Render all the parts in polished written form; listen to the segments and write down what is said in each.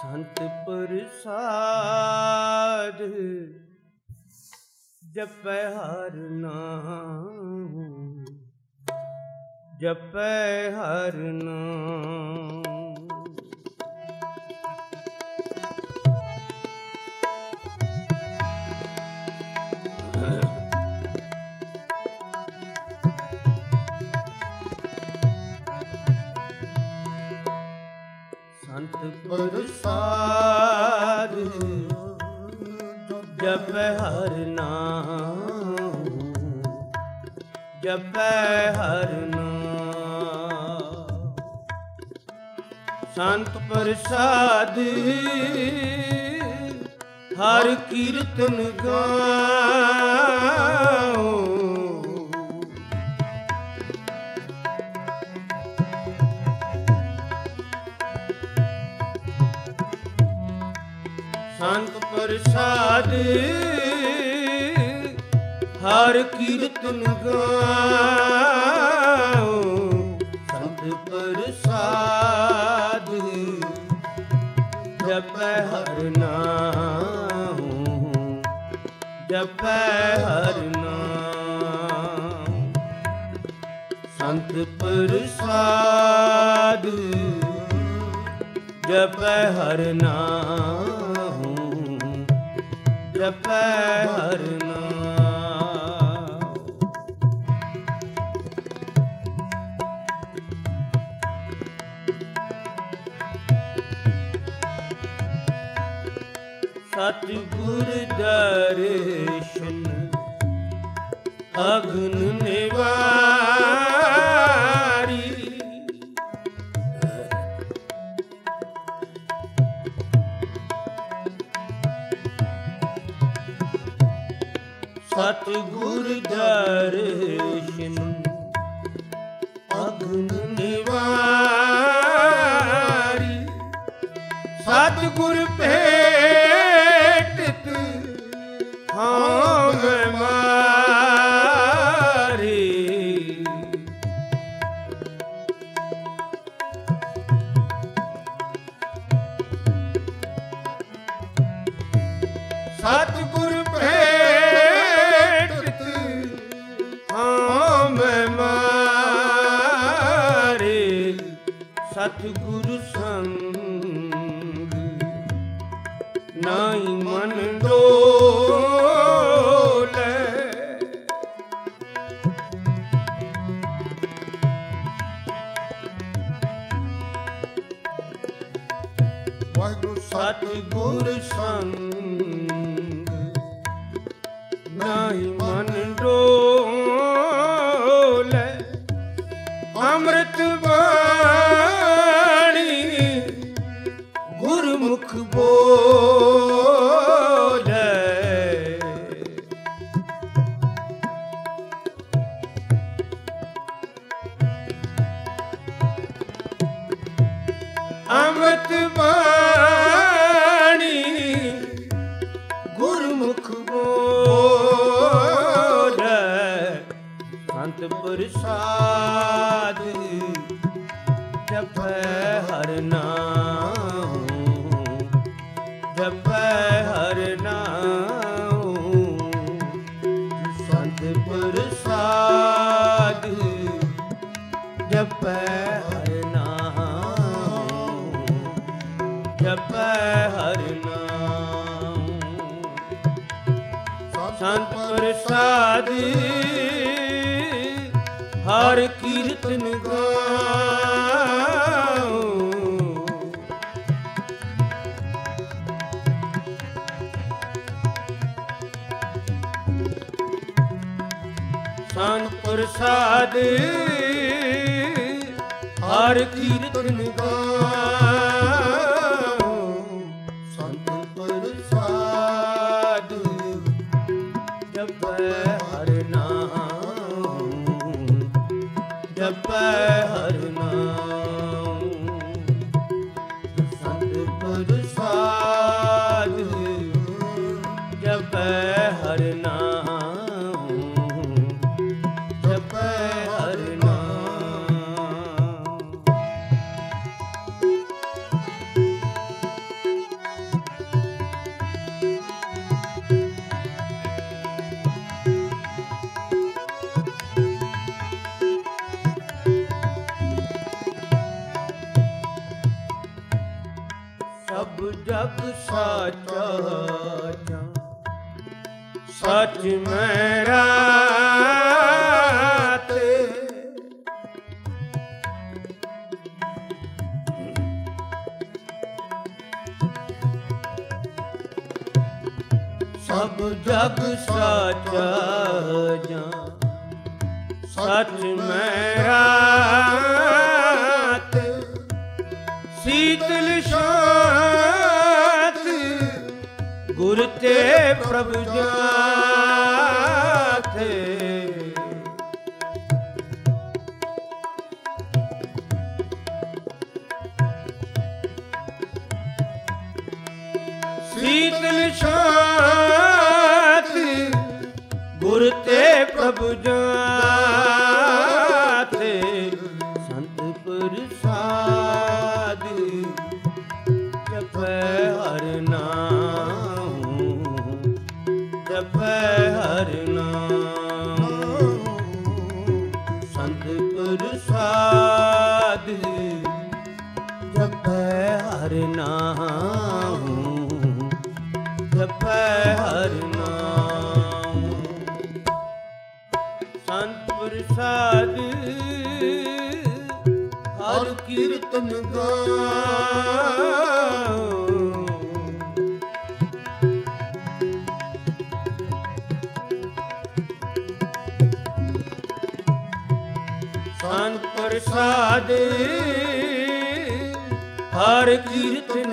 ਸੰਤ ਪ੍ਰਸਾਦ ਜਪੈ ਹਰਿ ਨਾਮ, ਜਪੈ ਹਰਿ ਨਾਮ। ਸੰਤ ਪ੍ਰਸਾਦ ਜਪੈ ਹਰਿ ਨਾਮ, ਜਪੈ ਹਰਿ ਨਾਮ। ਸੰਤ ਪ੍ਰਸਾਦ ਹਰਿ ਕੀਰਤਨ ਗਾਓ, ਸੰਤ ਪ੍ਰਸਾਦ ਹਰਿ ਕੀਰਤਨ ਗਾਓ। ਸੰਤ ਪ੍ਰਸਾਦ ਜਪੈ ਹਰਿ ਨਾਮ, ਜਪੈ ਹਰਿ ਨਾਮ। ਸੰਤ ਪ੍ਰਸਾਦ ਜਪੈ ਹਰਿ ਨਾਮ, ਜਪੈ ਹਰਿ ਨਾਮ। ਸਤਿਗੁਰ ਦਰਸ਼ਨ ਅਗਨ ਨਿਵਾਰੀ, ਸਤਿਗੁਰ ਦਰਸ਼ਨ ਅਗਨ ਨਿਵਾਰੀ। ਸਤਿਗੁਰ ਭੇਟਿਤ ਹਾਂ ਮੈਂ ਮਾਰੀ, ਸਤਿਗੁਰ ਭੇਟਿਤ ਹਾਂ ਮੈਂ ਮਾਰੇ। ਸਤਿਗੁਰ ਸੰਗ ਨਾਹੀ ਮਨ ਡੋਲੇ, ਵਾਹਿਗੁਰੂ ਸਤਿਗੁਰ ਸੰਗ ਨਾਹੀ ਮਨ ਡੋਲੇ। ਅੰਮ੍ਰਿਤ ਬਾਣੀ ਗੁਰਮੁਖ ਬੋਲੇ, ਅੰਮ੍ਰਿਤ ਬਾਣੀ ਗੁਰਮੁਖ ਬੋਲੇ। ਸੰਤ ਪ੍ਰਸਾਦ ਜਪੈ ਹਰਿ ਨਾਮ, ਜਪੈ ਹਰਿ ਨਾਮ। ਸੰਤ ਪ੍ਰਸਾਦ ਜਪੈ ਹਰਿ ਨਾਮ, ਜਪੈ ਹਰਿ ਨਾਮ। ਸੰਤ ਪ੍ਰਸਾਦ ਹਰਿ ਕੀਰਤਨ ਗਾਓ, ਸੰਤ ਪ੍ਰਸਾਦ ਹਰਿ ਕੀਰਤਨ ਗਾਓ। ਸੰਤ ਪ੍ਰਸਾਦ ਜਪੈ ਹਰਿ ਨਾਮ, ਜਪੈ ਹਰਿ ਨਾਮ। ਸੰਤ ਪ੍ਰਸਾਦ ਜਪੈ ਹਰਿ ਨਾਮ, ਜਪੈ ਹਰਿ ਨਾਮ। ਸਭ ਜਗ ਸਾਚਾ ਜਾਂ ਸਚ ਮੇਰਾ ਤੇ ਸਭ ਜਗ ਸਾਚਾ ਜਾਂ ਸਚ ਮੇਰਾ ਤੇ ਸੀਤਲ ਸ਼ਾਂਤ ਗੁਰ ਤੇ ਪ੍ਰਭ ਜਾਥੇ ਸੀਤਲ ਸ਼ਾਂਤ ਗੁਰ ਤੇ ਪ੍ਰਭ ਜਾਥੇ ਸੰਤ ਪ੍ਰਸਾਦ ਜਪੈ ਹਰਿ ਨਾਮ ਜਪੈ ਹਰਿ ਨਾਮ ਸੰਤ ਪ੍ਰਸਾਦ ਜਪੈ ਹਰਿ ਨਾਮ ਜਪੈ ਹਰਿ ਨਾਮ ਸੰਤ ਪ੍ਰਸਾਦ ਹਰ ਕੀਰਤਨ ਗਾਓ ਸੰਤ ਪ੍ਰਸਾਦ ਹਰ ਕੀਰਤਨ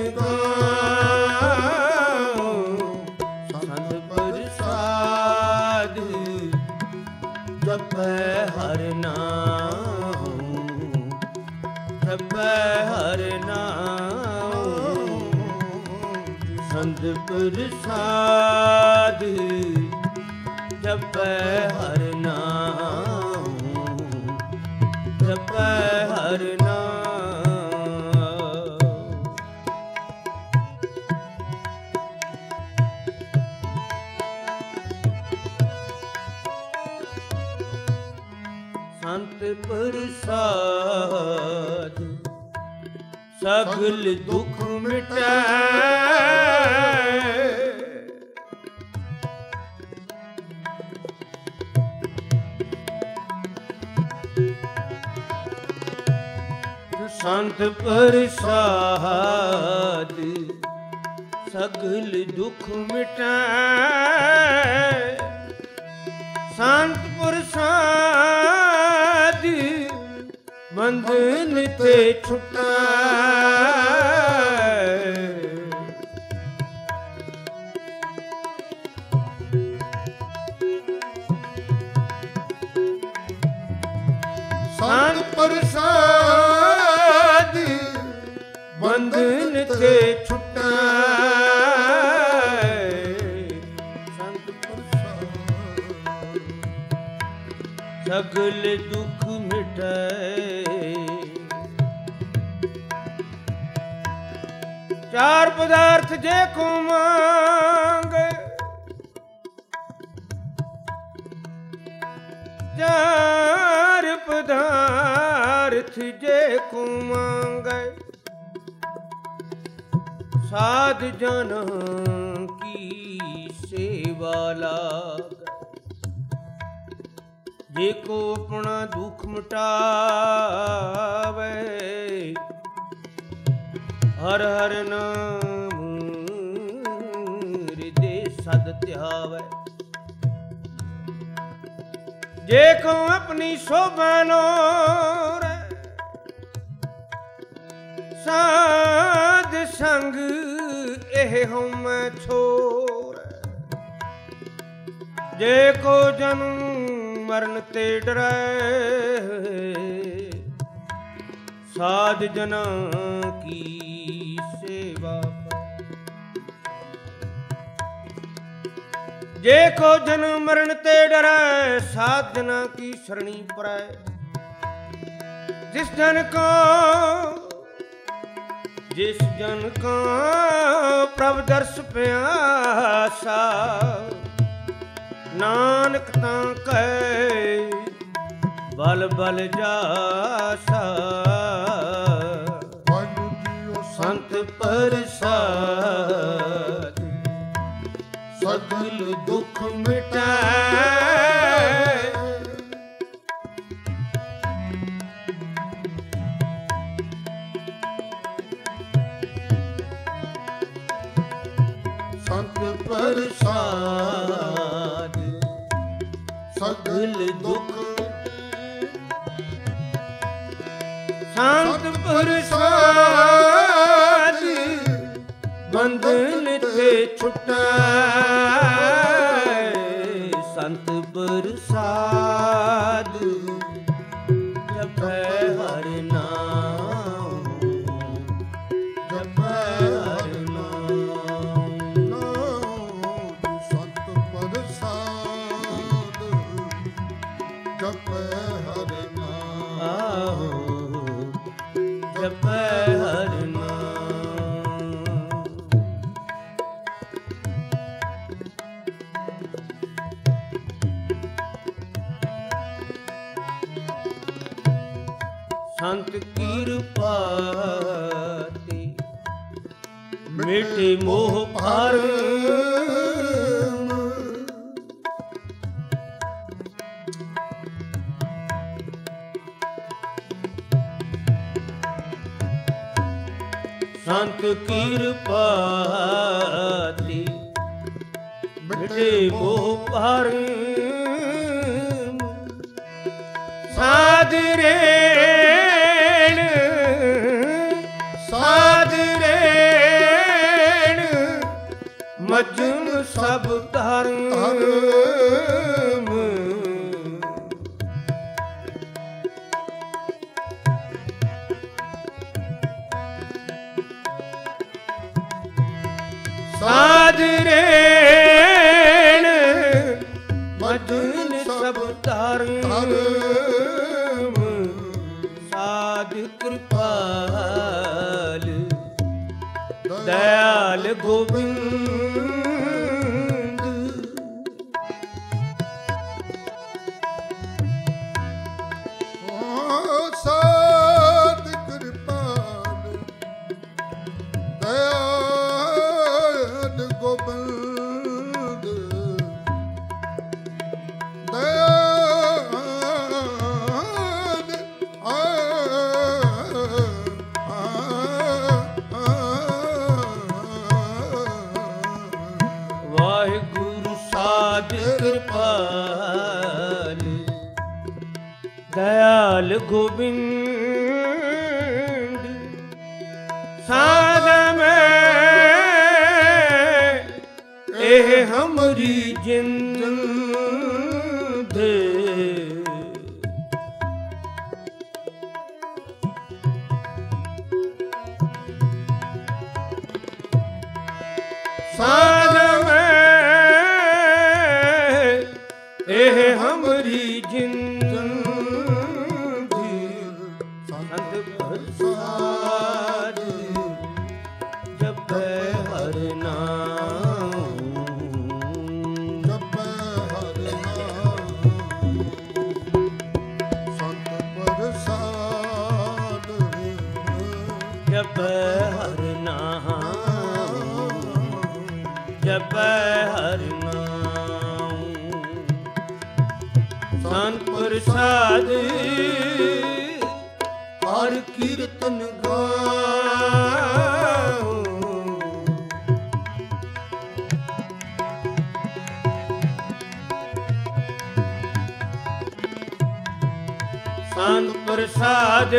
ਗਾਓ ਸੰਤ ਪ੍ਰਸਾਦ ਜਪੈ ਹਰਿ ਨਾਮ ਜਪੈ ਹਰਿ ਨਾਮ ਸੰਤ ਪ੍ਰਸਾਦ ਜਪੈ ਹਰਿ ਨਾਮ ਜਪੈ ਹਰਿ ਨਾਮ ਸੰਤ ਪ੍ਰਸਾਦ ਸਗਲ ਦੁਖ ਮਿਟੈ ਸੰਤ ਪ੍ਰਸਾਦ ਸਗਲ ਦੁਖ ਮਿਟੈ ਸੰਤ ਪ੍ਰਸਾਦ ਬੰਧਨ ਤੇ ਛੁਟੈ ਸੰਤ ਪ੍ਰਸਾਦ ਬੰਧਨ ਤੇ ਛੁਟੈ ਸੰਤ ਪ੍ਰਸਾਦ ਸਗਲ ਦੁਖ ਮਿਟੈ ਚਾਰ ਪਦਾਰਥ ਜੇ ਕੋ ਮੰਗੈ ਚਾਰ ਪਦਾਰਥ ਜੇ ਕੋ ਮੰਗੈ ਸਾਧ ਜਨ ਕੀ ਸੇਵਾ ਲਾਗੈ ਜੇ ਕੋ ਆਪਣਾ ਦੁਖ ਮਿਟਾਵੇ ਹਰ ਹਰ ਨਾਮ ਹਿਰਦੇ ਸਦ ਧਿਆਵੇ ਜੇ ਕੋ ਆਪਣੀ ਸ਼ੋਭਾ ਲੋਰ ਸਾਧ ਸੰਗ ਇਹ ਹਉਮੈ ਛੋਰ ਜੇ ਕੋ ਜਨਮ ਮਰਨ ਤੇ ਡਰੈ ਸਾਧ ਜਨਾਂ ਕੀ ਸੇਵਾ ਜੇ ਕੋ ਜਨਮ ਮਰਨ ਤੇ ਡਰੈ ਸਾਧ ਜਨਾਂ ਕੀ ਸਰਣੀ ਪਰੈ ਜਿਸ ਜਨ ਕੋ ਪ੍ਰਭ ਦਰਸ ਪਿਆਸਾ ਨਾਨਕ ਤਾਂ ਕਹਿ ਬਲ ਜਾਸਾ ਸੰਤ ਪ੍ਰਸਾਦ ਸਗਲ ਦੁਖ ਮਿਟਾਏ। ਸੰਤ ਪ੍ਰਸਾਦ ਸਗਲ ਦੁਖ, ਸੰਤ ਪ੍ਰਸਾਦ ਬੰਧਨ ਤੇ ਛੁਟਾਏ। ਸੰਤ ਪ੍ਰਸਾਦ ਜਪੈ ਹਰਿ ਨਾਮ, ਜਪੈ ਹਰਿ ਨਾਮ। ਸੰਤ ਪ੍ਰਸਾਦ ਜਪੈ ਹਰਿ ਨਾਮ, ਜਪੈ ਹਰਿ ਨਾਮ। ਸੰਤ ਕਿਰਪਾ ਤੇ ਮਿਟੇ ਮੋਹ ਭਰਮ। ਸੰਤ ਕਿਰਪਾ ਤੇ ਮਿਟੇ ਮੋਹ ਭਰਮ। ਸਾਧ ਰੇਣ, ਸਾਧ ਰੇਣ ਮਜਨ ਸਭ ਧਰਮ। ਸਾਧ ਰੇਣ ਮਜਨ ਸਭ ਧਰਮ। ਸਾਧ ਕਿਰਪਾਲ ਦਇਆਲ ਗੋਬਿੰਦ। ਸਾਧ ਕਿਰਪਾਲ ਦਇਆਲ ਗੋਬਿੰਦ। ਵਾਹਿਗੁਰੂ ਸਾਧ ਕਿਰਪਾਲ ਦਇਆਲ ਗੋਬਿੰਦ। ਸਾਧ ਮੈਂ ਇਹ ਹਮਰੀ ਜਿੰਦ। ਸਾਧ ਮੈਂ ਇਹ ਹਮਰੀ ਜਿੰਦ। ਸੰਤ ਪ੍ਰਸਾਦ ਜਪੈ ਹਰਿ ਨਾਮ, ਜਪੈ ਹਰਿ ਨਾਮ। ਸੰਤ ਪ੍ਰਸਾਦ ਜਪੈ ਹਰਿ ਨਾਮ, ਜਪੈ ਹਰਿ ਨਾਮ। ਸੰਤ ਪ੍ਰਸਾਦ ਹਰ ਕੀਰਤਨ ਗਾਓ। ਸੰਤ ਪ੍ਰਸਾਦ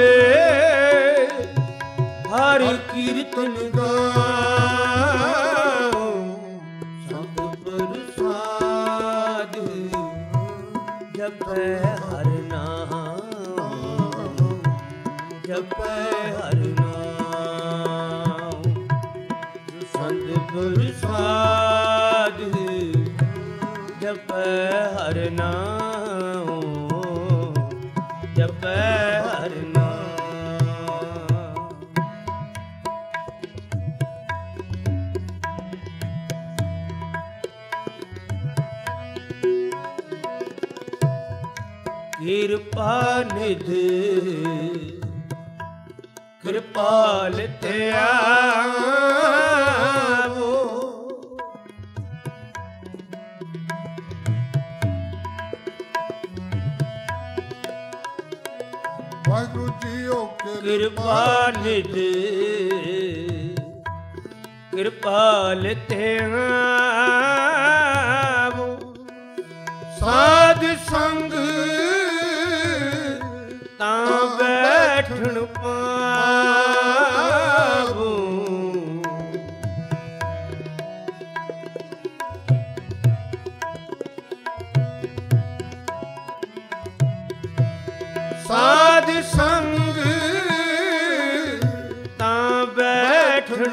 ਹਰ ਕੀਰਤਨ ਗਾਓ। ਸੰਤ ਪ੍ਰਸਾਦ ਜਪੈ ਹਰਿ ਨਾਮ, ਜਪੈ ਹਰਿ ਨਾਮ। ਸੰਤ ਪ੍ਰਸਾਦ ਜਪੈ ਹਰਿ ਨਾਮ, ਜਪੈ ਹਰਿ ਨਾਮ। ਕਿਰਪਾ ਨਿਧ ਕਿਰਪਾਲ ਧਿਆਵੋ। ਵਾਹਿਗੁਰੂ ਜੀਓ ਕਿਰਪਾ ਨਿਧ ਕਿਰਪਾਲ ਧਿਆਵੋ। ਸਾਧ ਸੰਗ ਤਾਂ ਬੈਠਣ ਪਾਵੋ। ਸਾਧ ਸੰਗ ਤਾਂ ਬੈਠਣ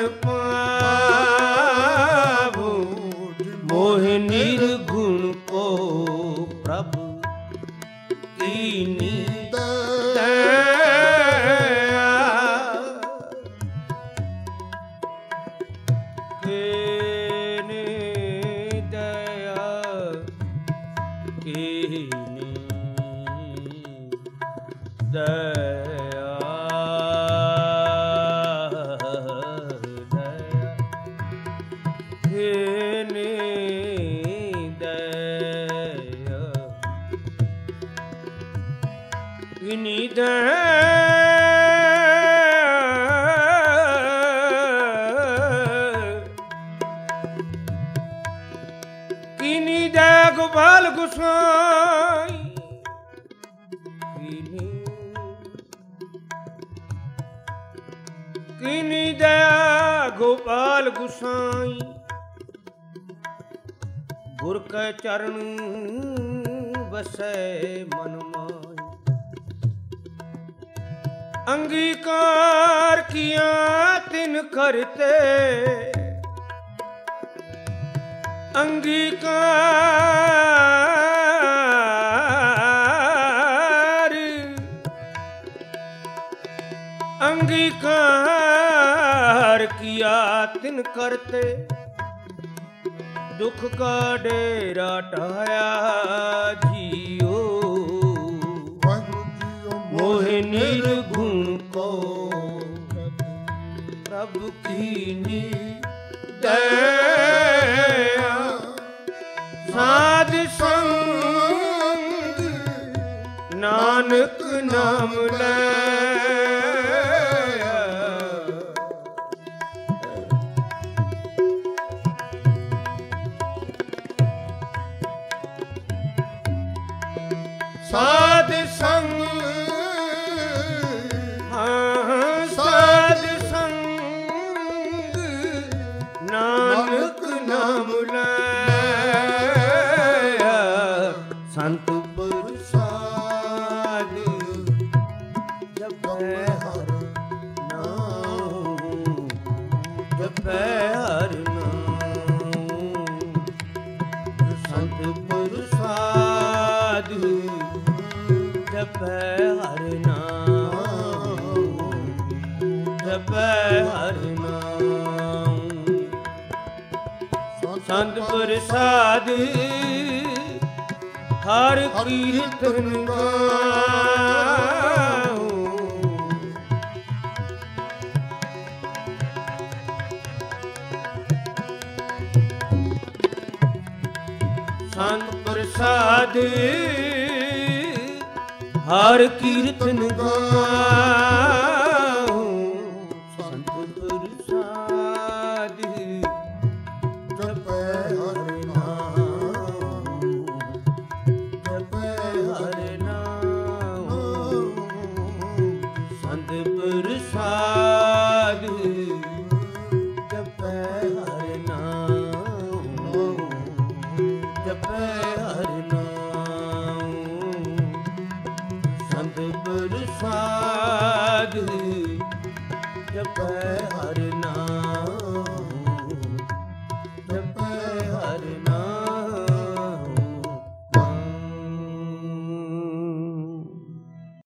ਪਾਵੋ। ਮੋਹ ਨਿਰਗੁਣ ਕੋ ਪ੍ਰਭ ਕੀਨੀ ਕੀਨੀ ਦੈ ਗੋਪਾਲ ਗੁਸਾਈ। ਕੀਨੀ ਦਇਆ ਗੋਪਾਲ ਗੁਸਾਈ। ਗੁਰ ਕੈ ਚਰਨ ਵਸੈ ਮਨ ਮਾਈ। ਅੰਗੀਕਾਰ ਕੀਆ ਤਿਨ ਕਰਤੇ। अंगीकार किया तिन करते। दुख का डेरा टाया जियो। मोह निर्गुण को प्रभु कीनी दया। साध संग नानक नाम ले। साध संग साध संग नानक नाम लया। संत प्रसाद जपै हर नाम। जपै हर नाम। संत प्रसाद जपै हर नाम। जपै हर नाम। संत प्रसाद हर कीर्तन गाओ। संत प्रसाद हर कीर्तन गाओ। संत प्रसाद जपै हर नाम। जपै हर नाम। संत प्रसाद जपै हर नाम। जपै हर नाम। संत प्रसाद जपै हर